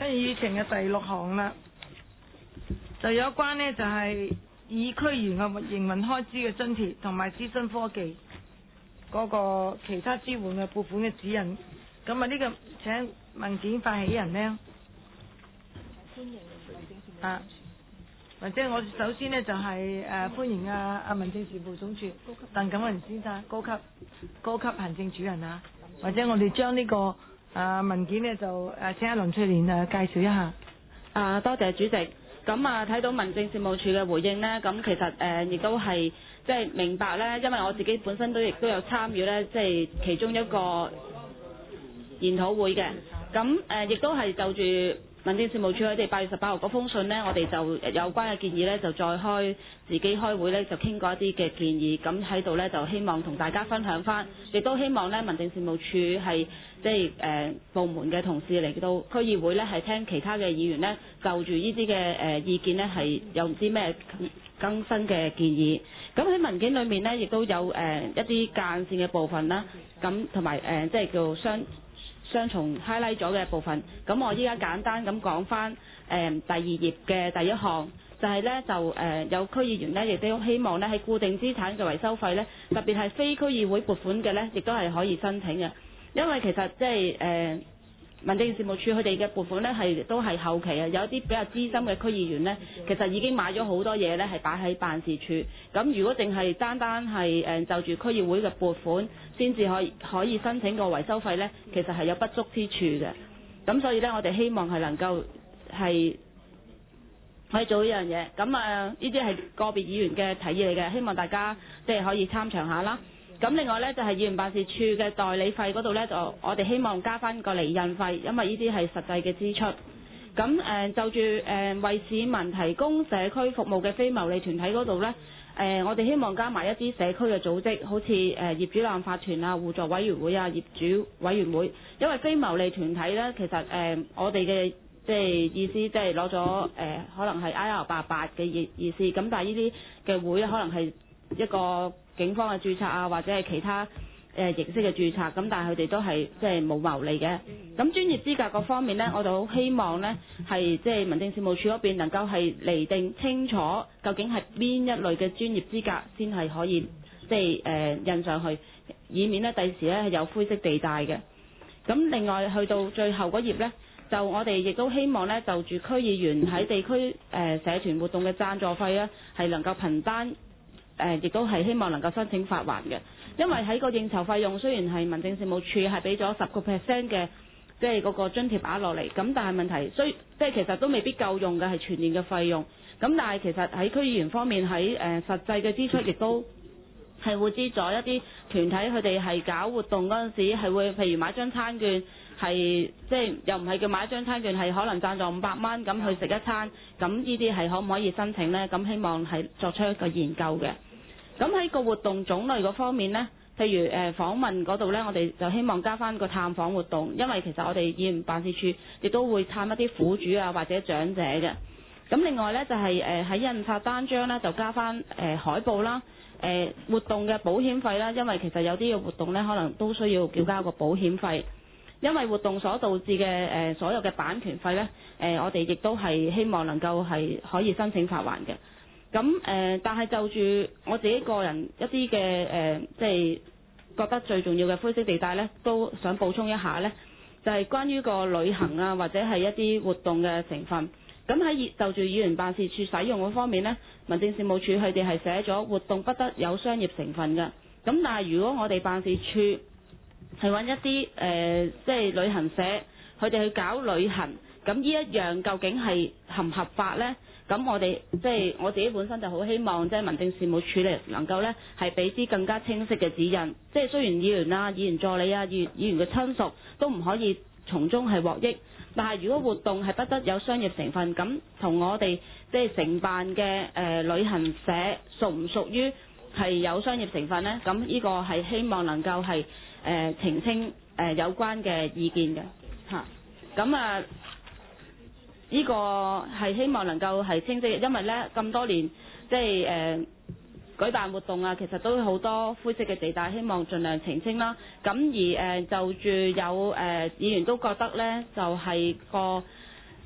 跟住議程嘅第6項啦，就有關呢，就係以區議員嘅營運開支嘅津貼同埋資訊科技嗰個其他支援嘅撥款嘅指引。咁啊呢個請文件發起人呢，歡迎啊，或者我首先呢，就係歡迎民政事務總署鄧錦雲先生高級行政主任啊，或者我哋將呢個文件呢，就請阿林翠蓮介紹一下。 多謝主席。咁睇到民政事務處嘅回應呢，咁其實亦都係即係明白呢，因為我自己本身亦都有參與呢，即係其中一個研討會嘅。咁亦都係就住民政事務處佢哋8月18號嗰封信呢，我哋就有關嘅建議呢，就再自己開會呢，就傾過一啲嘅建議。咁喺度呢，就希望同大家分享翻，亦都希望呢，民政事務處係即係部門嘅同事嚟到區議會呢，係聽其他嘅議員呢，就住呢啲嘅意見呢，係有唔知咩更新嘅建議。咁喺文件裏面呢，亦都有一啲間線嘅部分啦，咁同埋即係叫雙重 highlight 咗嘅部分。咁我依家簡單咁講翻第2頁嘅第1項，就係呢，就有區議員呢，亦都希望呢，喺固定資產嘅維修費呢，特別係非區議會撥款嘅呢，亦都係可以申請嘅。因為其實即係民政事務處佢哋嘅撥款呢，都係後期啊，有一啲比較資深嘅區議員呢，其實已經買咗好多嘢呢，係擺喺辦事處。咁如果淨係單係就住區議會嘅撥款先至可以申請個維修費呢，其實係有不足之處嘅。咁所以呢，我哋希望係能夠係可以做呢樣嘢。咁呢啲係個別議員嘅提議嚟嘅，希望大家即係可以參詳下啦。咁另外呢，就係議員辦事處嘅代理費嗰度呢，就我哋希望加翻個厘印費，因為呢啲係實際嘅支出。咁就住為市民提供社區服務嘅非牟利團體嗰度呢，我哋希望加埋一啲社區嘅組織，好似業主立案法團啊、互助委員會啊、業主委員會。因為非牟利團體呢，其實我哋嘅即係意思即係攞咗可能係 IR88 嘅意思。咁但係呢啲嘅會可能係一個警方嘅註冊啊，或者係其他形式嘅註冊，咁但係佢哋都係即係冇牟利嘅。咁專業資格各方面呢，我就好希望呢係即係民政事務處嗰邊能夠係釐定清楚，究竟係邊一類嘅專業資格先係可以即係印上去，以免呢第時呢係有灰色地帶嘅。咁另外去到最後嗰頁呢，就我哋亦都希望呢，就住區議員喺地區社團活動嘅贊助費呢，係能夠憑單。亦都係希望能夠申請發還嘅，因為喺個應酬費用雖然係民政事務處係俾咗10%嘅，即係嗰個津貼額落嚟，咁但係問題即係其實都未必夠用嘅，係全年嘅費用。咁但係其實喺區議員方面喺實際嘅支出亦都係會資助一啲團體，佢哋係搞活動嗰陣時係會譬如買張餐券。係即係又唔係叫買一張餐券，係可能贊助500蚊咁去食一餐，咁呢啲係可唔可以申請呢？咁希望係作出一個研究嘅。咁喺個活動種類嗰方面呢，譬如訪問嗰度呢，我哋就希望加翻個探訪活動，因為其實我哋議員辦事處亦都會探一啲苦主啊或者長者嘅。咁另外呢，就係喺印刷單張呢，就加翻海報啦，活動嘅保險費啦，因為其實有啲嘅活動呢，可能都需要繳交個保險費。因為活動所導致嘅所有嘅版權費呢，我哋亦都係希望能夠係可以申請發還嘅。咁但係就住我自己個人一啲嘅即係覺得最重要嘅灰色地帶呢，都想補充一下呢，就係關於個旅行啊或者係一啲活動嘅成分。咁喺就住議員辦事處使用嗰方面呢，民政事務處佢哋係寫咗活動不得有商業成分嘅。咁但係如果我哋辦事處係揾一啲即係旅行社，佢哋去搞旅行，咁呢一樣究竟係合唔合法呢？咁我哋即係我自己本身就好希望，即係民政事務處理能夠呢係俾啲更加清晰嘅指引。即係雖然議員啊、議員助理啊、議員嘅親屬都唔可以從中係獲益，但係如果活動係不得有商業成分，咁同我哋即係承辦嘅旅行社屬唔屬於係有商業成分呢？咁呢個係希望能夠係澄清有關嘅意見嘅嚇。咁呢個係希望能夠係清晰，因為呢咁多年即係舉辦活動啊，其實都好多灰色嘅地帶，希望盡量澄清啦。咁而就住有議員都覺得呢，就係個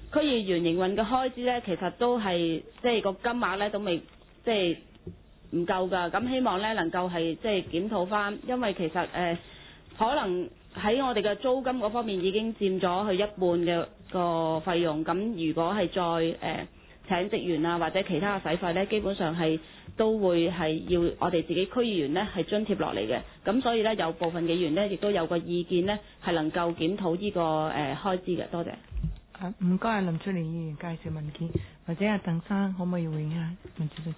區議員營運嘅開支咧，其實都係即係個金額咧都未即係唔夠㗎。咁希望咧能夠係即係檢討翻，因為其實可能喺我哋嘅租金嗰方面已經佔咗佢一半嘅個費用。咁如果係再請職員啊或者其他嘅使費咧，基本上係都會係要我哋自己區議員咧係津貼落嚟嘅。咁所以咧有部分議員咧亦都有個意見咧係能夠檢討呢個開支嘅。多謝。 唔該，林翠蓮議員介紹文件，或者阿鄧生可唔可以回應下文件？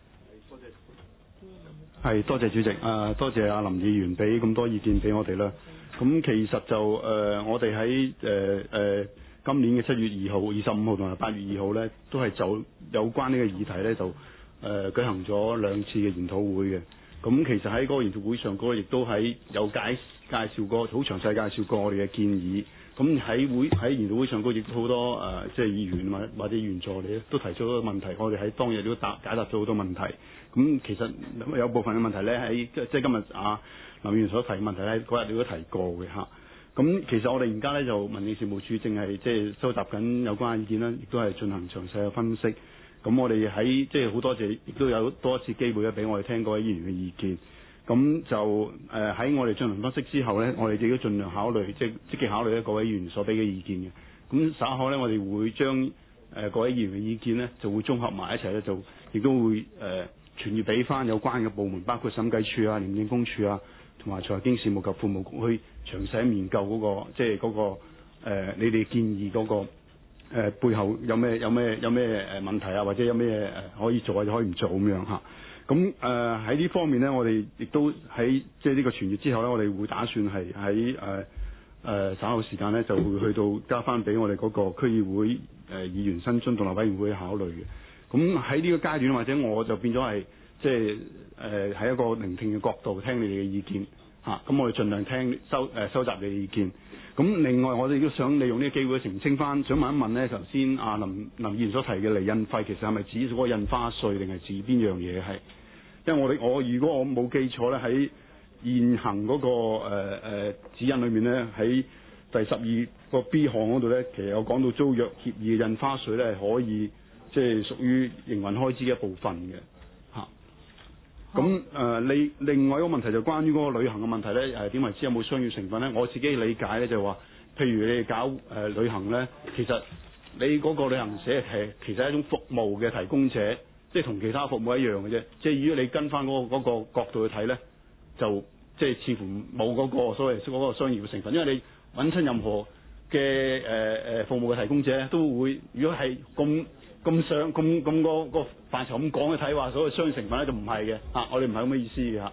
係多謝主席，多謝阿林議員俾咁多意見俾我哋啦。咁其實就我哋喺今年嘅7月2號、25號同埋8月2號咧，都係就有關呢個議題咧，就舉行咗2次嘅研討會嘅。咁其實喺嗰個研討會上，亦都喺有介紹過，好詳細介紹過我哋嘅建議。咁喺研討會上，亦都好多即係議員或者議員助理咧，都提出咗問題。我哋喺當日都解答咗好多問題。咁其實有部分嘅問題咧，喺即係今日林議員所提嘅問題咧，嗰日你都提過嘅嚇。咁其實我哋而家咧就民政事務處正係即係收集緊有關嘅意見啦，亦都係進行詳細嘅分析。咁我哋喺即係好多謝，亦都有多一次機會咧，俾我哋聽各位議員嘅意見。咁就喺我哋進行分析之後咧，我哋亦都盡量考慮，即係積極考慮咧各位議員所俾嘅意見嘅。咁稍後咧，我哋會將各位議員嘅意見咧，就會綜合埋一齊咧，就亦都會傳閱俾翻有關嘅部門，包括審計處啊、廉政公署啊，同埋財經事務及庫務局去詳細研究嗰個即係嗰個你哋建議嗰個背後有咩問題啊，或者有咩可以做或者可以唔做咁樣嚇。咁喺呢方面咧，我哋亦都喺即係呢個傳閱之後咧，我哋會打算係喺稍後時間咧，就會去到加翻俾我哋嗰個區議會議員薪津獨立委員會考慮嘅。咁喺呢個階段，或者我就變咗係即係喺一個聆聽嘅角度聽你哋嘅意見嚇。咁我哋盡量收集你嘅意見。咁另外，我哋亦都想利用呢個機會澄清翻，想問一問咧，頭先阿林議員所提嘅釐印費，其實係咪指嗰個印花稅定係指邊樣嘢係？因為我如果我冇記錯咧，喺現行嗰個指引裏面咧，喺第12個 B 項嗰度咧，其實有講到租約協議嘅印花稅咧係可以即係屬於營運開支嘅一部分嘅嚇。咁另外一個問題就關於嗰個旅行嘅問題咧，點為之有冇商業成分咧？我自己理解咧就係話，譬如你哋搞旅行咧，其實你嗰個旅行社係其實係一種服務嘅提供者，即係同其他服務一樣嘅啫。即係如果你跟翻嗰個角度去睇咧，就即係似乎冇嗰個所謂嗰個商業嘅成分，因為你揾親任何嘅服務嘅提供者都會，如果係咁個範疇咁講去睇話，所謂商業成分咧就唔係嘅嚇，我哋唔係咁嘅意思嘅嚇。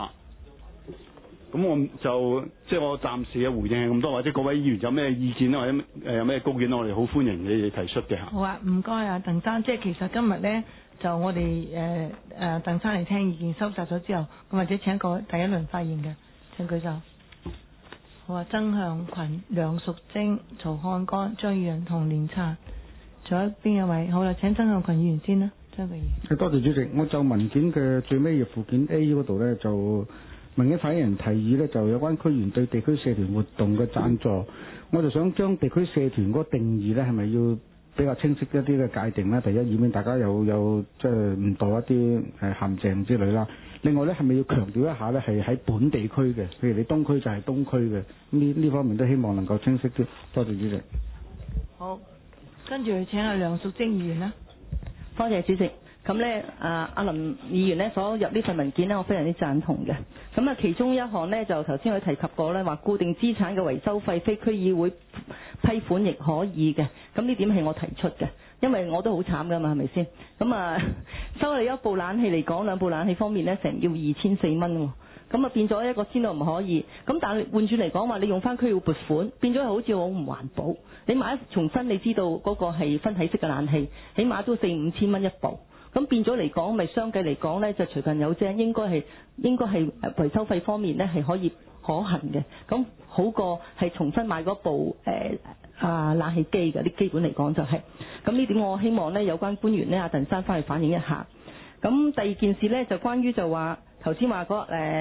咁我就即係我暫時嘅回應係咁多，或者各位議員有咩意見咧，或者有咩高見咧，我哋好歡迎你哋提出嘅嚇。 好啊，唔該啊，鄧生，即係其實今日咧就我哋鄧生嚟聽意見收集咗之後，咁或者請個第一輪發言嘅請舉手。好啊，曾向群、梁淑貞、曹漢干、張宇人同連燦，仲有邊一位？好啦，請曾向群議員先啦，張議員。 多謝主席，我就文件嘅最尾嘅附件 A 嗰度咧，就民間發言人提議咧，就有關區議員對地區社團活動嘅贊助，我就想將地區社團嗰個定義咧，係咪要比較清晰一啲嘅界定咧？第一，以免大家有即係誤墮一啲陷阱之類啦。另外咧，係咪要強調一下咧，係喺本地區嘅，譬如你東區就係東區嘅，呢方面都希望能夠清晰啲。多謝主席。 好，跟住請阿梁淑貞議員啦。 多謝主席。咁咧，阿林議員咧所入呢份文件咧，我非常之贊同嘅。咁啊，其中一項咧就頭先佢提及過咧，話固定資產嘅維修費非區議會批款亦可以嘅。咁呢點係我提出嘅，因為我都好慘噶嘛，係咪先？咁啊，收你一部冷氣嚟講，兩部冷氣方面咧，成要2400蚊喎。咁啊變咗一個先到唔可以。咁但係換轉嚟講話，你用翻區議會撥款，變咗係好似好唔環保。你買重新，你知道嗰個係分體式嘅冷氣，起碼都4-5千蚊一部。咁變咗嚟講，咪相繼嚟講咧，就隨近有啫，應該係維修費方面咧係可以可行嘅。咁好過係重新買嗰部冷氣機嘅，啲基本嚟講就係。咁呢點我希望咧有關官員咧阿鄧生翻去反映一下。咁第二件事咧就關於就話頭先話嗰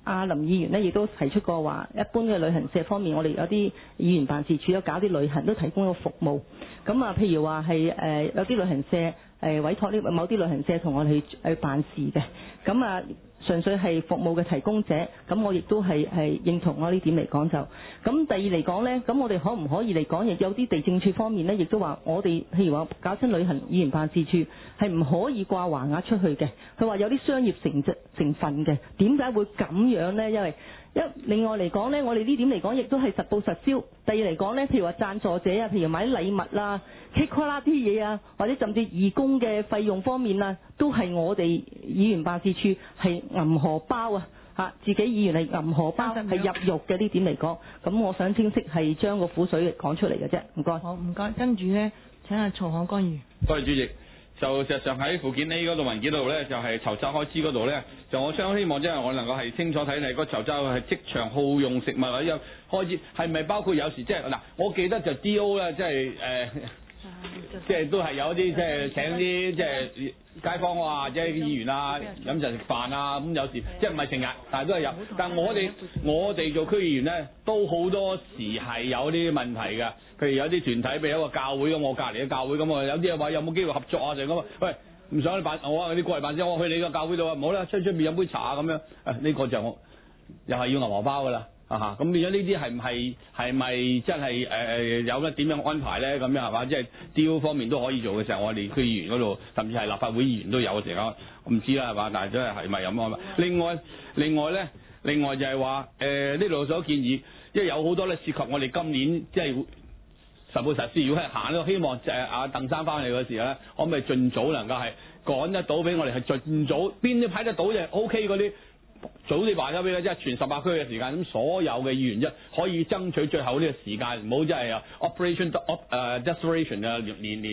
阿林議員呢亦都提出過話，一般嘅旅行社方面，我哋有啲議員辦事處有搞啲旅行都提供個服務。咁啊，譬如話係有啲旅行社委託呢某啲旅行社同我哋去辦事嘅。咁啊，純粹係服務嘅提供者，咁我亦都係認同我呢點嚟講就。咁第二嚟講呢，咁我哋可唔可以嚟講，亦有啲地政處方面呢，亦都話我哋譬如話搞親旅行議員辦事處係唔可以掛橫額出去嘅。佢話有啲商業成分嘅，點解會咁樣呢？因為另外嚟講呢，我哋呢點嚟講亦都係實報實銷。第二嚟講呢，譬如話贊助者啊，譬如買啲禮物啦、cake 啦啲嘢啊，或者甚至義工嘅費用方面啊，都係我哋議員辦事處係銀荷包啊，自己議員係銀荷包係入肉嘅呢點嚟講。咁我想清晰係將個苦水講出嚟嘅啫。唔該。 好，唔該。跟住呢，請阿曹可干議員。 多謝主席。就事實上喺附件 A 嗰度文件度咧，就係籌集開支嗰度咧，就我相希望即係我能夠係清楚睇你個籌集係即場耗用食物或者開支係咪包括有時即係嗱，我記得就 D.O. 咧，即係即係都係有啲即係請啲即係街坊啊，或者議員啊飲陣食飯啊，咁有時即係唔係成日，但係都係有。但係我哋做區議員咧，都好多時係有啲問題㗎。譬如有啲團體，譬如一個教會咁，我隔離嘅教會咁啊，有啲話有冇機會合作啊？就咁啊，喂，唔想你辦，我話你過嚟辦先，我去你個教會度啊，唔好啦，出面飲杯茶啊咁樣。呢個就我又係要銀荷包㗎啦。咁變咗呢啲係咪真係有得點樣安排咧？咁樣係嘛？即係 D.O. 方面都可以做嘅時候，我哋區議員嗰度，甚至係立法會議員都有嘅時候，我唔知啦係嘛？但係真係咪有安排？另外就係話呢度所建議，因為有好多咧涉及我哋今年即係實報實施，如果係行咧，希望阿鄧生翻嚟嗰時候咧，可唔可以盡早能夠係趕得到俾我哋係盡早邊啲批得到就 O.K. 嗰啲。早啲話咗俾佢，即係全18區嘅時間，咁所有嘅議員可以爭取最後呢個時間，唔好即係 Operation Desperation 啊，年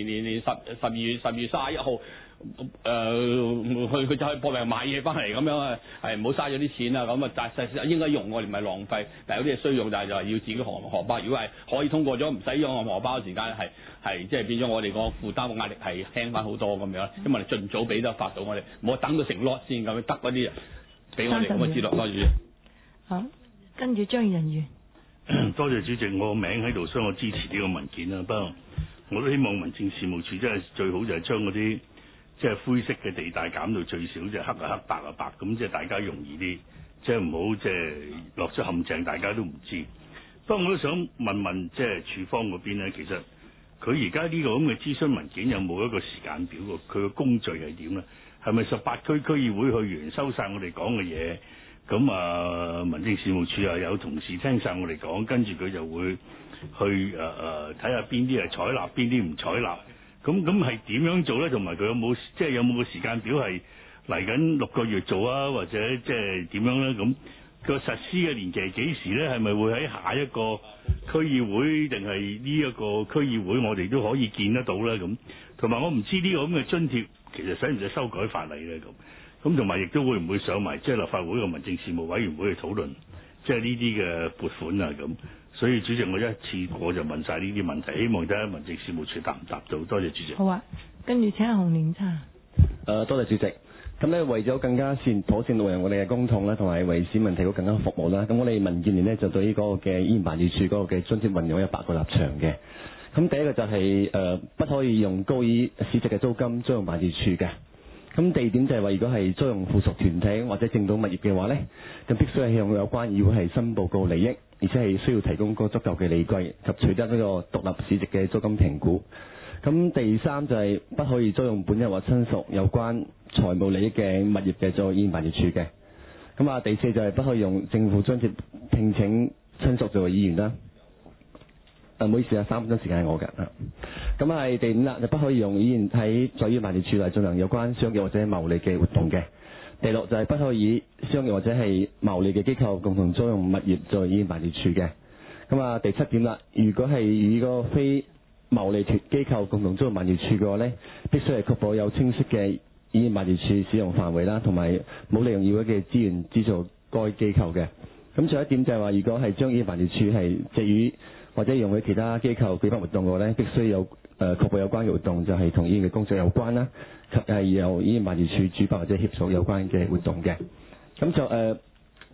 12月31號佢就去搏命買嘢翻嚟咁樣啊，係唔好嘥咗啲錢啊咁啊，但係實際應該用我哋唔係浪費，但係有啲嘢需用，但係就係要自己荷包。如果係可以通過咗唔使用荷包嘅時間，係即係變咗我哋個負擔嘅壓力係輕翻好多咁樣，因為我哋盡早俾得發到我哋，唔好等到成 lot 先咁得嗰啲。俾我哋咁嘅資料，多謝主席。 好，跟住張宇人員。 多謝主席，我個名喺度，所以我支持呢個文件啦。不過我都希望民政事務處真係最好就係將嗰啲即係灰色嘅地帶減到最少，即係黑啊黑，白啊白，咁即係大家容易啲，即係唔好即係落咗陷阱，大家都唔知。不過我都想問問即係處方嗰邊咧，其實佢而家呢個咁嘅諮詢文件有冇一個時間表喎？佢個工序係點咧？係咪18區區議會去完收晒我哋講嘅嘢？咁啊，民政事務處又有同事聽晒我哋講，跟住佢就會去睇下邊啲係採納，邊啲唔採納。咁係點樣做咧？同埋佢有冇即係有冇個時間表係嚟緊6個月做啊？或者即係點樣咧？咁個實施嘅年期幾時咧？係咪會喺下一個區議會定係呢一個區議會我哋都可以見得到咧？咁同埋我唔知呢個咁嘅津貼其實使唔使修改法例咧？咁同埋亦都會唔會上埋即係立法會嘅民政事務委員會去討論即係呢啲嘅撥款啊？咁所以主席我一次過就問晒呢啲問題，希望睇下民政事務處答唔答到。多謝主席。 好啊，跟住請阿洪連差。 多謝主席。咁咧為咗更加妥善路人我哋嘅公帑啦，同埋為市民提供更加服務啦，咁我哋民建聯呢，就對於嗰個嘅議員辦事處嗰個嘅津貼運用有8個立場嘅。咁第一個就係不可以用高於市值嘅租金租用辦事處嘅。咁第二點就係話，如果係租用附屬團體或者政黨物業嘅話呢，咁必須係向有關議會係申報告利益，而且係需要提供個足夠嘅理據及取得呢個獨立市值嘅租金評估。咁第三就係不可以租用本人或親屬有關財務利益嘅物業嘅做議員辦事處嘅。咁啊，第四就係不可以用政府津貼聘請親屬作為議員啦。唔好意思啊，3分鐘時間係我嘅。咁係第5啦，就不可以用議員喺在議員辦事處嚟進行有關商業或者牟利嘅活動嘅。第6就係不可以商業或者係牟利嘅機構共同租用物業作為議員辦事處嘅。咁啊，第7點啦，如果係與個非牟利機構共同租用辦事處嘅話呢，必須係確保有清晰嘅議員辦事處使用範圍啦，同埋冇利用議會嘅資源資助該機構嘅。咁仲有一點就係話，如果係將議員辦事處係借予或者用喺其他機構舉辦活動嘅話呢，必須有確保有關嘅活動就係同議員嘅工作有關啦，及係由議員辦事處主辦或者協助有關嘅活動嘅。咁就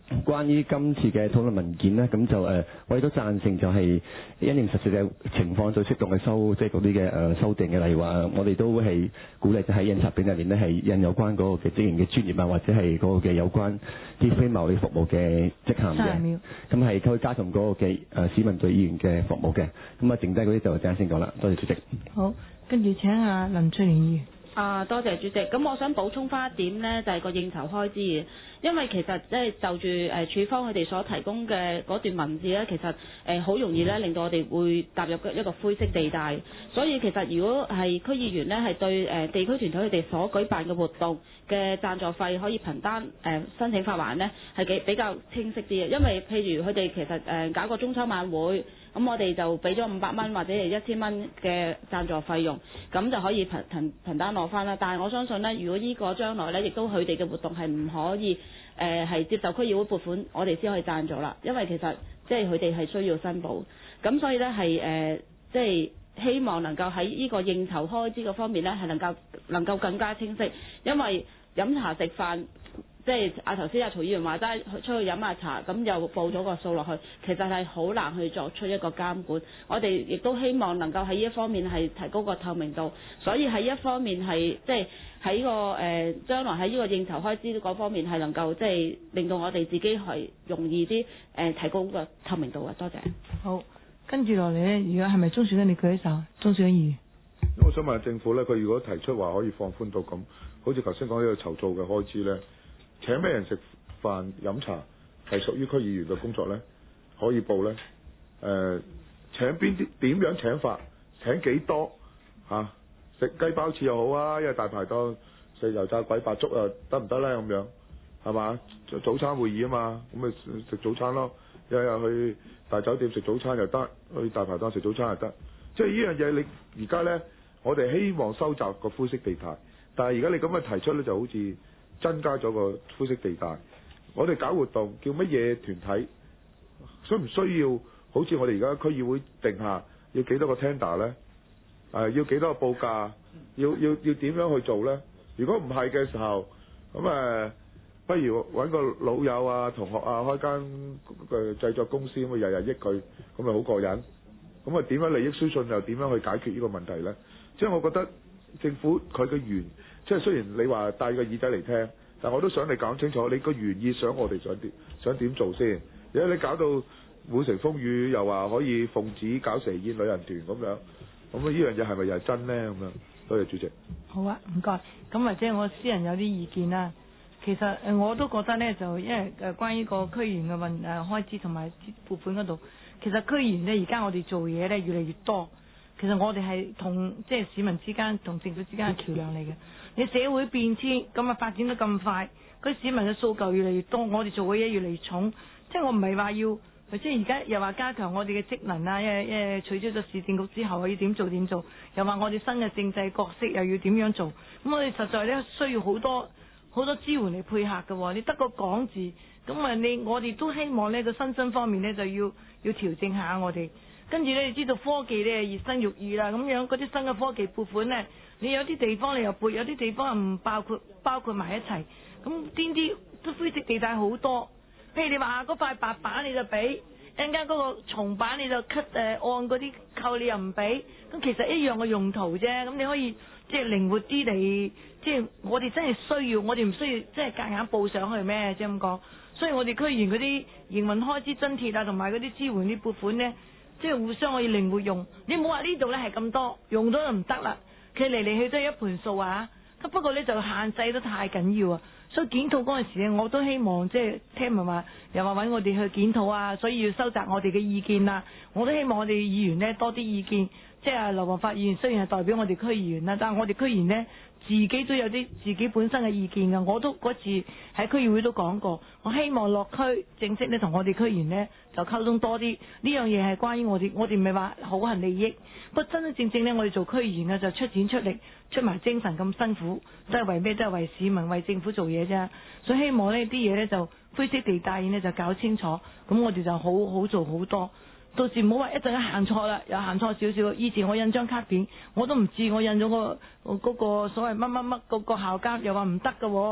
關於今次嘅討論文件呢，咁就我亦都贊成就係因應實際嘅情況做適當嘅即係嗰啲嘅修訂嘅，例如話我哋都會係鼓勵就喺印刷品入面呢係印有關嗰個嘅職員嘅專業啊，或者係嗰個嘅有關啲非牟利服務嘅職銜嘅，咁係可以加強嗰個嘅市民對議員嘅服務嘅。咁啊，剩低嗰啲就陣間先講啦。多謝主席。 好，跟住請阿林翠蓮議員。 多謝主席。咁我想補充翻一點呢，就係個應酬開支嘅。因為其實即係就住處方佢哋所提供嘅嗰段文字咧，其實好容易咧令到我哋會踏入一個灰色地帶。所以其實如果係區議員咧係對地區團體佢哋所舉辦嘅活動嘅贊助費可以憑單申請發還咧，係比較清晰啲嘅。因為譬如佢哋其實搞個中秋晚會，咁我哋就俾咗500蚊或者係1000蚊嘅贊助費用，咁就可以憑單攞翻啦。但係我相信咧，如果呢個將來咧，亦都佢哋嘅活動係唔可以係接受區議會撥款，我哋先可以贊助啦。因為其實即係佢哋係需要申報，咁所以咧係即係希望能夠喺呢個應酬開支嗰方面咧係能夠更加清晰，因為飲茶食飯。即係頭先曹議員話齋出去飲下茶，咁又報咗個數落去，其實係好難去作出一個監管。我哋亦都希望能夠喺呢一方面係提高個透明度，所以喺一方面係即係喺個將來喺呢個應酬開支嗰方面係能夠即係令到我哋自己係容易啲提高個透明度啊！多謝。 好，跟住落嚟咧，如果係咪鍾樹根你舉手？鍾樹根議員。 我想問下政府咧，佢如果提出話可以放寬到咁，好似頭先講呢個籌造嘅開支咧。請咩人食飯飲茶係屬於區議員嘅工作呢？可以報呢？請邊啲點樣請法？請幾多嚇？食雞包翅又好啊，因為大排檔食油炸鬼白粥啊，得唔得呢？咁樣係嘛？早餐會議啊嘛，咁咪食早餐咯。日日去大酒店食早餐又得，去大排檔食早餐又得。即係呢樣嘢，你而家呢，我哋希望收窄個灰色地帶，但係而家你咁嘅提出呢，就好似增加咗個灰色地帶。我哋搞活動叫乜嘢團體？需唔需要好似我哋而家區議會定下要幾多個 tender 呢？要幾多個報價？要點樣去做呢？如果唔係嘅時候，咁不如揾個老友啊、同學啊開間製作公司，咁日日益佢，咁咪好過癮。咁點樣利益輸送又點樣去解決呢個問題呢？即係我覺得政府佢嘅原即係雖然你話帶個耳仔嚟聽，但我都想你講清楚，你個原意想我哋想點做先？如果你搞到滿城風雨，又話可以奉旨搞蛇宴旅行團咁樣，咁呢樣嘢係咪又係真呢？咁樣，多謝主席。 好啊，唔該。咁或者我私人有啲意見啦。其實我都覺得呢，就因為關於個區議員嘅開支同埋撥款嗰度，其實區議員呢，而家我哋做嘢呢，越嚟越多。其實我哋係同即係市民之間同政府之間嘅橋梁嚟嘅。你社會變遷咁發展得咁快，嗰啲市民嘅訴求越嚟越多，我哋做嘅嘢越嚟越重。即係我唔係話要，即係而家又話加強我哋嘅職能啊，因取消咗市政局之後要點做，又話我哋新嘅政制角色又要點樣做。咁我哋實在咧需要好多支援嚟配合嘅。你得個講字，咁我哋都希望呢個新增方面呢，就要調整下我哋。跟住咧，你知道科技咧熱生育兒啦，咁樣嗰啲新嘅科技撥款咧，你有啲地方你又撥，有啲地方唔包括埋一齊，咁邊啲都灰色地帶好多。譬如你話嗰塊白板你就俾，一陣間嗰個重板你就 cut 按嗰啲扣你又唔俾，咁其實一樣嘅用途啫。咁你可以即係靈活啲嚟，即係我哋真係需要，我哋唔需要即係夾硬報上去咩？即係咁講。所以我哋區議員嗰啲營運開支津貼啊，同埋嗰啲支援啲撥款咧。即係互相可以靈活用，你冇話呢度咧係咁多，用咗就唔得啦。佢嚟嚟去都係一盤數啊。咁不過咧就限制得太緊要啊。所以檢討嗰陣時咧，我都希望即係聽聞話又話揾我哋去檢討啊，所以要收集我哋嘅意見啦。我都希望我哋議員咧多啲意見。即係劉皇發議員雖然係代表我哋區議員啦，但係我哋區議員咧自己都有啲自己本身嘅意見㗎。我都嗰次喺區議會都講過，我希望落區正式咧同我哋區議員咧就溝通多啲。呢樣嘢係關於我哋唔係話好行利益，不過真真正咧我哋做區議員嘅就出錢出力出埋精神咁辛苦，都係為咩？都係為市民為政府做嘢啫。所以希望呢啲嘢咧就灰色地帶呢就搞清楚，咁我哋就好做好多。到時唔好話一陣間行錯啦，又行錯少少。以前我印張卡片，我都唔知我印咗嗰個所謂乜乜乜嗰個校監，又話唔得㗎喎。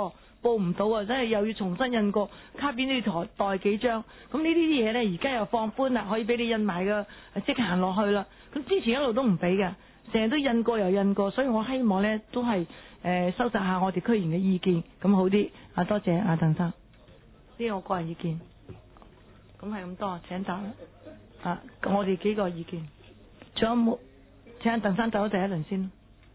報唔到啊，真係又要重新印過卡片都要代幾張。咁呢啲嘢咧，而家又放寬啦，可以俾你印埋嘅，即行落去啦。咁之前一路都唔俾嘅，成日都印過又印過，所以我希望咧都係收集下我哋區議員嘅意見，咁好啲。多謝阿鄧生，呢個我個人意見。咁係咁多，請答。我哋幾個意見，仲有冇？請阿鄧生走咗第一輪先。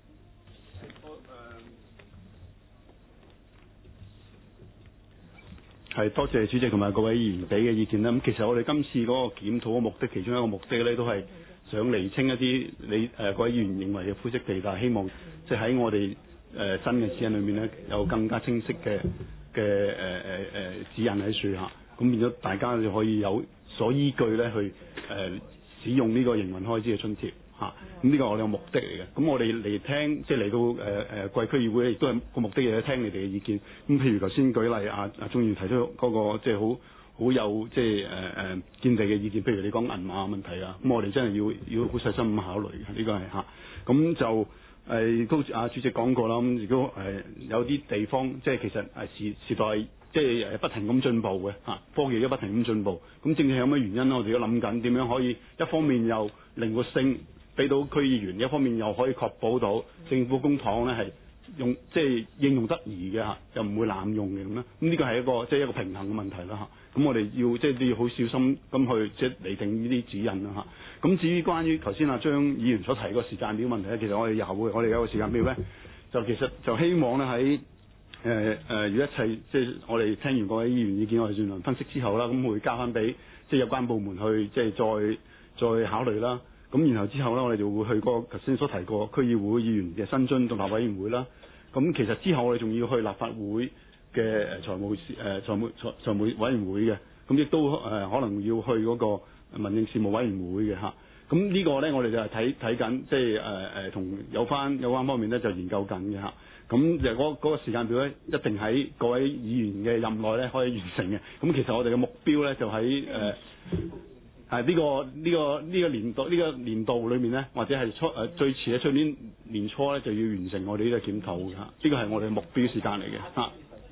係多謝主席同埋各位議員俾嘅意見啦。咁其實我哋今次嗰個檢討嘅目的，其中一個目的咧，都係想釐清一啲各位議員認為嘅灰色地帶，希望即係喺我哋新嘅指引裏面咧，有更加清晰嘅指引喺樹下，咁變咗大家就可以有所依據咧去使用呢個營運開支嘅津貼嚇。咁呢個我哋嘅目的嚟嘅。咁我哋嚟聽即係嚟到貴區議會，亦都係個目的係聽你哋嘅意見。咁譬如頭先舉例阿鐘議員提出嗰個即係好有即係見地嘅意見，譬如你講銀碼問題啊，咁我哋真係要好細心咁考慮嘅，呢個係嚇。咁就都阿主席講過啦，咁如果有啲地方即係其實時代即係不停咁進步嘅嚇，科技都不停咁進步。咁正正有咩原因咧？我哋都諗緊點樣可以一方面又靈活性俾到區議員，一方面又可以確保到政府公帑咧係用即係應用得宜嘅嚇，又唔會濫用嘅咁啦。咁呢個係一個平衡嘅問題啦嚇。咁我哋要即係都要好小心咁去即係釐定呢啲指引啦嚇。咁至於關於頭先阿張議員所提個時間表問題咧，其實我哋有個時間表咧，就其實就希望咧喺如果一切即係我哋聽完各位議員意見，我哋盡量分析之後啦，咁會交翻俾即係有關部門去即係再考慮啦。咁然後之後咧，我哋就會去嗰個頭先所提過區議會議員嘅薪津獨立委員會啦。咁其實之後我哋仲要去立法會嘅財務委員會嘅，咁亦都可能要去嗰個民政事務委員會嘅嚇。咁呢個咧，我哋就係睇緊，即係同有關方面咧就研究緊嘅嚇。咁就嗰個時間表咧，一定喺各位議員嘅任內咧可以完成嘅。咁其實我哋嘅目標咧就喺呢個年度裏面咧，或者係最遲喺出年年初咧就要完成我哋呢個檢討嘅嚇。呢個係我哋嘅目標時間嚟嘅嚇。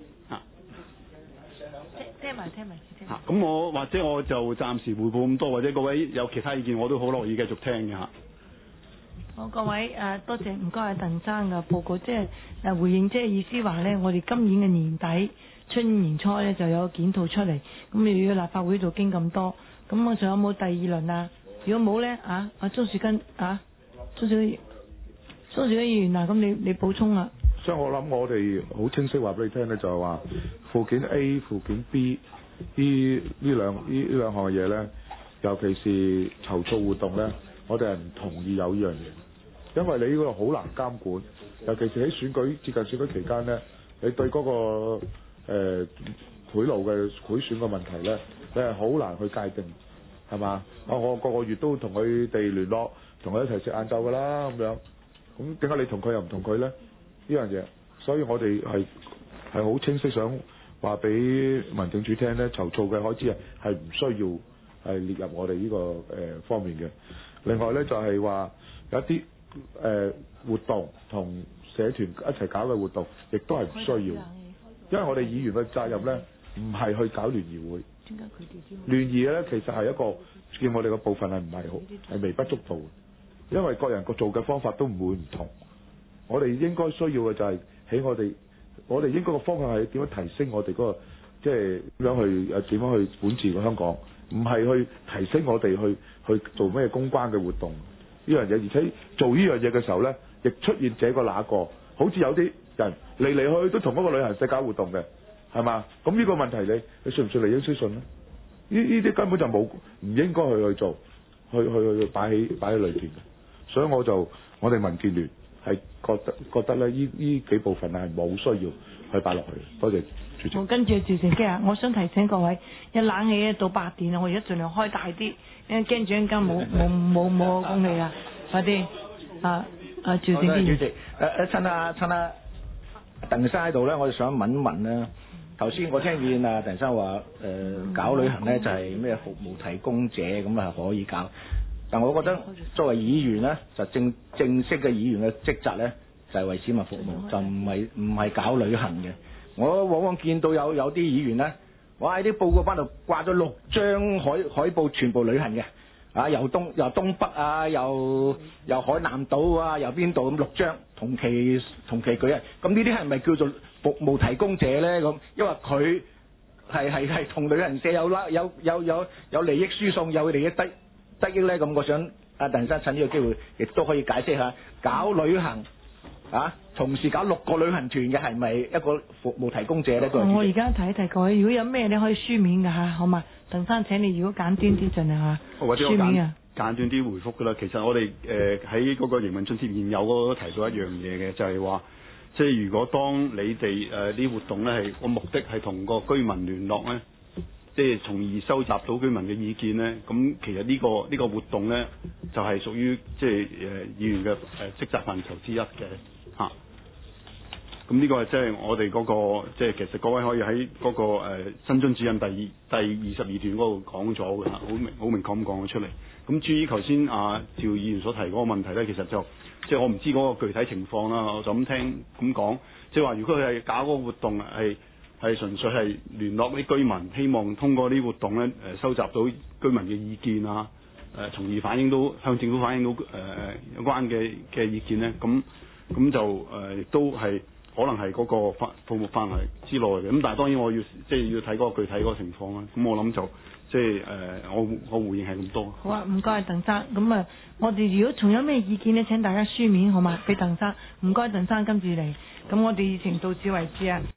聽埋。咁我就暫時匯報咁多，或者各位有其他意見，我都好樂意繼續聽嘅嚇。 好，各位多謝，唔該阿鄧生嘅報告，即係回應，即係意思話咧，我哋今年嘅年底、春年初咧就有個檢討出嚟，咁又要立法會度經咁多，咁我仲有冇第二輪啊？如果冇咧阿鍾樹根鍾樹根議員咁你補充啦。 所以我諗我哋好清晰話俾你聽咧，就係話附件 A、附件 B 呢兩項嘅嘢咧，尤其是籌措活動咧，我哋係唔同意有呢樣嘢，因為你呢個好難監管，尤其是喺接近選舉期間咧，你對嗰個賄賂嘅賄選嘅問題咧，你係好難去界定，係嘛？我個月都同佢哋聯絡，同佢一齊食晏晝㗎啦咁樣，咁點解你同佢又唔同佢咧？呢樣嘢，所以我哋係好清晰想話俾民政處聽咧，籌措嘅開支係唔需要係列入我哋呢個方面嘅。另外咧就係話有一啲活動同社團一齊搞嘅活動，亦都係唔需要，因為我哋議員嘅責任咧唔係去搞聯誼會。聯誼咧其實係一個見我哋嘅部分係唔係好係微不足道嘅，因為各人個做嘅方法都唔會唔同。我哋應該需要嘅就係喺我哋應該個方向係點樣提升我哋嗰個即係點樣去管治個香港，唔係去提升我哋去做咩公關嘅活動呢樣嘢，而且做呢樣嘢嘅時候咧，亦出現這個那個，好似有啲人嚟嚟去去都同一個旅行社搞活動嘅，係嘛？咁呢個問題你信唔信利益輸信咧？呢啲根本就冇唔應該去做，去擺喺裏邊嘅，所以我哋民建聯係覺得咧，呢幾部分係冇需要去擺落去。多謝主席。 跟住趙成基啊，我想提醒各位，一冷氣到8點啊，我而家盡量開大啲，因為驚住陣間冇空氣啊，快啲趙成基。 主席，趁阿鄧生喺度咧，我就想問一問咧。頭先我聽見啊鄧生話搞旅行咧就係咩服務提供者咁啊可以搞。但我覺得作為議員咧，就正式嘅議員嘅職責咧，就係為市民服務，就唔係搞旅行嘅。 我往往見到有啲議員咧，我喺啲報告班度掛咗6張海報，全部旅行嘅，啊由東北啊，由海南島啊，由邊度咁6張同期舉行，咁呢啲係咪叫做服務提供者咧？咁因為佢係同旅行社有利益輸送，有利益得益咧，咁我想阿鄧生趁呢個機會，亦都可以解釋下搞旅行啊，同時搞6個旅行團嘅係咪一個服務提供者咧？ 我而家提各位，如果有咩你可以書面㗎嚇，好嘛？鄧生請你如果簡短啲盡量嚇， 或者我書面啊。 簡短啲回覆㗎啦。其實我哋喺嗰個營運津貼現有嗰個提到一樣嘢嘅，就係話，即係如果當你哋啲活動咧係個目的係同個居民聯絡咧，即係從而收集到居民嘅意見咧，咁其實呢個活動咧就係屬於即係議員嘅職責範疇之一嘅嚇。咁呢個係即係我哋嗰個即係其實各位可以喺嗰個新津指引第22段嗰度講咗嘅，好明確咁講咗出嚟。咁至於頭先趙議員所提嗰個問題咧，其實就即係我唔知嗰個具體情況啦，我就咁聽咁講，即係話如果佢係搞嗰個活動係純粹係聯絡啲居民，希望通過啲活動咧收集到居民嘅意見啊，從而向政府反映到有關嘅意見咧，咁就亦都係可能係嗰個服務範圍之內嘅。咁但係當然我要睇嗰個具體嗰個情況啦。咁我諗就即係我回應係咁多。 好啊，唔該鄧生。咁啊，我哋如果仲有咩意見咧，請大家書面好嘛，俾鄧生。唔該鄧生今次嚟。咁我哋議程到此為止啊。